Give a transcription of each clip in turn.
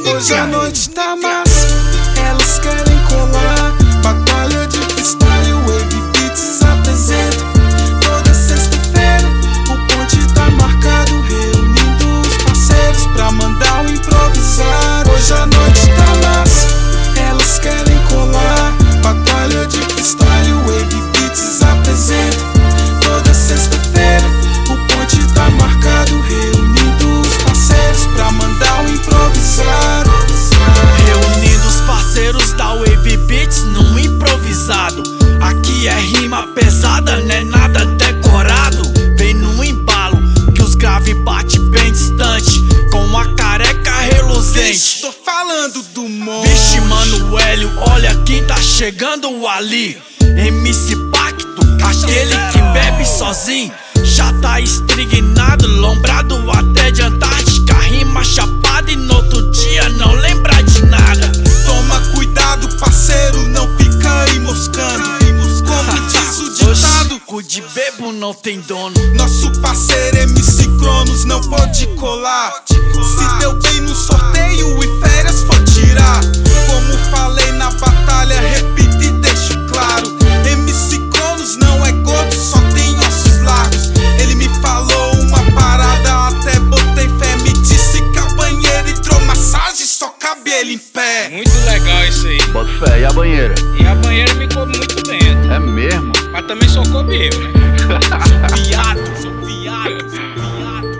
Hoje a noite tá massa, elas querem colar. Batalha de freestyle, Wave Beats apresenta. Toda sexta-feira o ponte tá marcado, reunindo os parceiros pra mandar o improvisar. Hoje a noite tá massa, elas querem colar. Batalha de freestyle, Wave Beats apresenta. Toda sexta-feira o ponte tá marcado, reunindo os parceiros pra mandar o improvisar. Reunindo os parceiros da Wave Beats num improvisado. Aqui é rima pesada, não é nada decorado. Vem num embalo que os grave bate bem distante, com a careca reluzente. Tô falando do monstro. Vixe, mano, Hélio, olha quem tá chegando ali. MC Pacto, aquele que bebe sozinho. Já tá estrignado, lombrado até de Antártica. Rima chapada e no outro dia não lembra de nada. Toma cuidado, parceiro, não fica aí moscando. Como diz o ditado, cu de bebo não tem dono. nosso parceiro MC Cronos não pode colar. Se deu bem no sorteio e férias for tirar. Como falei na batalha, repito e deixo claro: MC Cronos não é gordo, só tem ossos largos. Ele me falou uma parada, até botei fé. Me disse que a banheira hidromassagem só cabe ele em pé. Muito legal isso aí. Bota fé, e a banheira? E a banheira me coube muito dentro. É mesmo? Mas também só coube eu, né? Viado, sou viado, sou viado,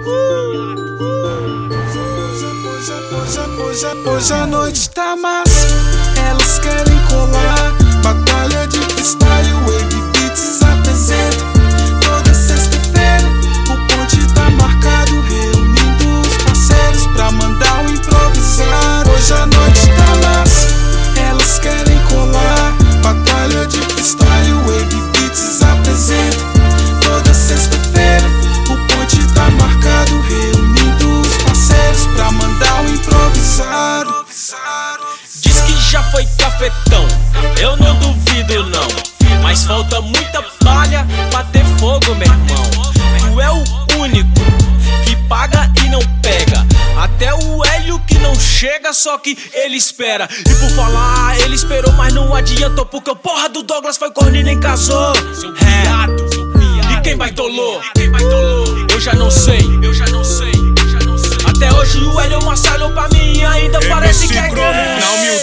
Hoje a noite tá massa, elas querem colar. Batalha de freestyle, Wave Beats apresenta. Toda sexta-feira o ponte tá marcado, reunindo os parceiros pra mandar o improvisar. Hoje a noite tá massa, elas querem colar. Batalha de freestyle, Wave Beats apresenta. Toda sexta-feira o ponte tá marcado, reunindo os parceiros pra mandar o improvisar. Diz que já foi cafetão, eu não duvido não. Mas falta muita palha pra ter fogo, meu irmão. Tu é o único que paga e não pega. Até o Hélio que não chega, só que ele espera. E por falar, ele esperou, mas não adiantou, porque o porra do Douglas foi corno e nem casou. E quem baitolou? Eu já não sei. Até hoje o Hélio Marcelo pra mim ainda parece que é gay. Na